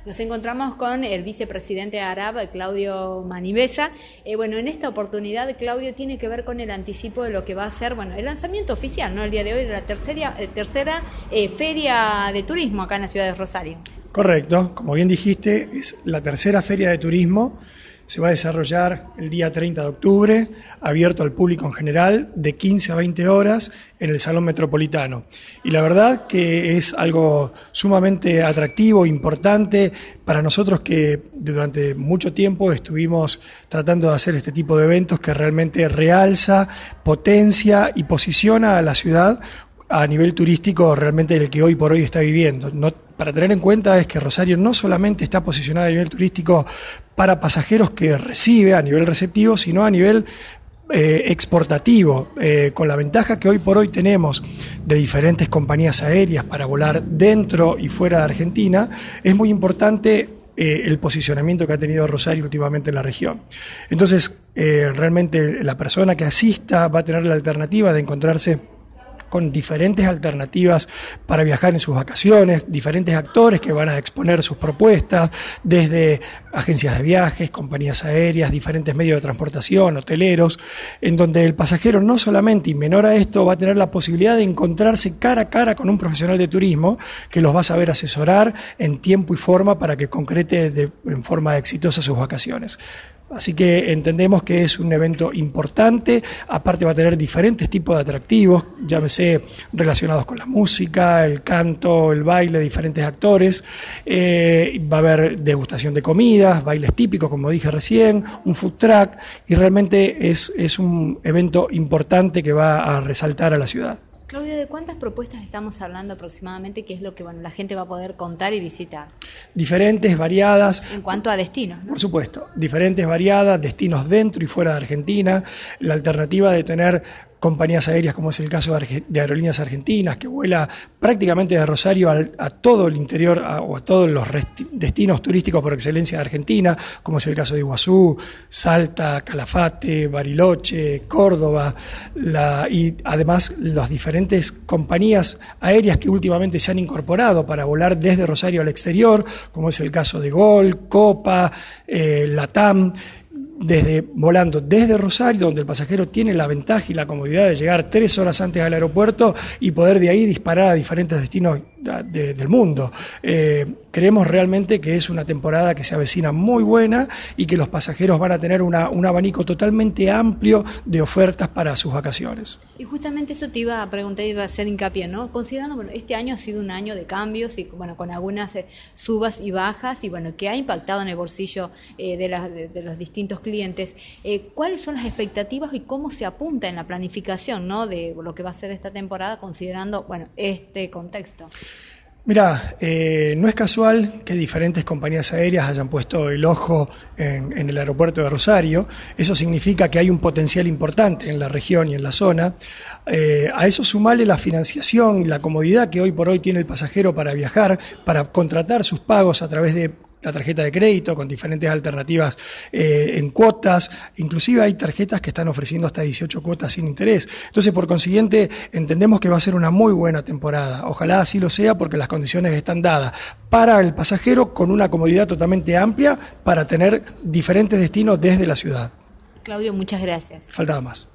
Nos encontramos con el vicepresidente ARAB, Claudio Manibesa. Bueno, en esta oportunidad, Claudio, tiene que ver con el anticipo de lo que va a ser, bueno, el lanzamiento oficial, ¿no? El día de hoy de la tercera feria de turismo acá en la ciudad de Rosario. Correcto, como bien dijiste, es la tercera feria de turismo. Se va a desarrollar el día 30 de octubre, abierto al público en general, de 15 a 20 horas en el Salón Metropolitano. Y la verdad que es algo sumamente atractivo, importante para nosotros que durante mucho tiempo estuvimos tratando de hacer este tipo de eventos que realmente realza, potencia y posiciona a la ciudad a nivel turístico realmente el que hoy por hoy está viviendo. Para tener en cuenta es que Rosario no solamente está posicionada a nivel turístico para pasajeros que recibe a nivel receptivo, sino a nivel exportativo, con la ventaja que hoy por hoy tenemos de diferentes compañías aéreas para volar dentro y fuera de Argentina. Es muy importante el posicionamiento que ha tenido Rosario últimamente en la región. Entonces, realmente la persona que asista va a tener la alternativa de encontrarse con diferentes alternativas para viajar en sus vacaciones, diferentes actores que van a exponer sus propuestas, desde agencias de viajes, compañías aéreas, diferentes medios de transportación, hoteleros, en donde el pasajero no solamente, y menor a esto, va a tener la posibilidad de encontrarse cara a cara con un profesional de turismo que los va a saber asesorar en tiempo y forma para que concrete en forma exitosa sus vacaciones. Así que entendemos que es un evento importante, aparte va a tener diferentes tipos de atractivos, llámese relacionados con la música, el canto, el baile, diferentes actores, va a haber degustación de comidas, bailes típicos, como dije recién, un food truck, y realmente es un evento importante que va a resaltar a la ciudad. Claudio, ¿de cuántas propuestas estamos hablando aproximadamente? ¿Qué es lo que la gente va a poder contar y visitar? Diferentes, variadas. En cuanto a destinos, ¿no? Por supuesto, diferentes, variadas, destinos dentro y fuera de Argentina, la alternativa de tener compañías aéreas, como es el caso de Aerolíneas Argentinas, que vuela prácticamente de Rosario a todo el interior o a todos los destinos turísticos por excelencia de Argentina, como es el caso de Iguazú, Salta, Calafate, Bariloche, Córdoba, y además las diferentes compañías aéreas que últimamente se han incorporado para volar desde Rosario al exterior, como es el caso de Gol, Copa, Latam, volando desde Rosario, donde el pasajero tiene la ventaja y la comodidad de llegar 3 horas antes al aeropuerto y poder de ahí disparar a diferentes destinos del mundo. Creemos realmente que es una temporada que se avecina muy buena y que los pasajeros van a tener un abanico totalmente amplio de ofertas para sus vacaciones. Y justamente eso te iba a preguntar, iba a hacer hincapié, ¿no? Considerando, bueno, este año ha sido un año de cambios y, bueno, con algunas subas y bajas y, bueno, que ha impactado en el bolsillo de los distintos clientes. ¿Cuáles son las expectativas y cómo se apunta en la planificación, ¿no?, de lo que va a ser esta temporada, considerando, bueno, este contexto? Mirá, no es casual que diferentes compañías aéreas hayan puesto el ojo en el aeropuerto de Rosario. Eso significa que hay un potencial importante en la región y en la zona. A eso sumarle la financiación y la comodidad que hoy por hoy tiene el pasajero para viajar, para contratar sus pagos a través de la tarjeta de crédito con diferentes alternativas en cuotas, inclusive hay tarjetas que están ofreciendo hasta 18 cuotas sin interés. Entonces, por consiguiente, entendemos que va a ser una muy buena temporada. Ojalá así lo sea porque las condiciones están dadas para el pasajero con una comodidad totalmente amplia para tener diferentes destinos desde la ciudad. Claudio, muchas gracias. Faltaba más.